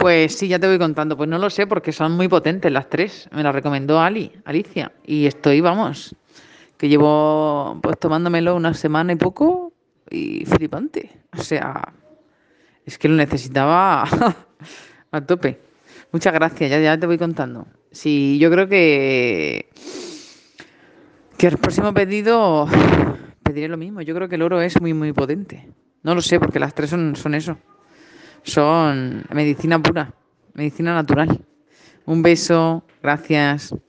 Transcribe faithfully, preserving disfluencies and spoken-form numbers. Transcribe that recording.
Pues sí, ya te voy contando. Pues no lo sé porque son muy potentes las tres. Me las recomendó Ali, Alicia. Y estoy, vamos, que llevo pues tomándomelo una semana y poco y flipante. O sea, es que lo necesitaba a tope. Muchas gracias, ya, ya te voy contando. Sí, yo creo que, que el próximo pedido pediré lo mismo. Yo creo que el oro es muy, muy potente. No lo sé, porque las tres son, son eso. Son medicina pura, medicina natural. Un beso, gracias.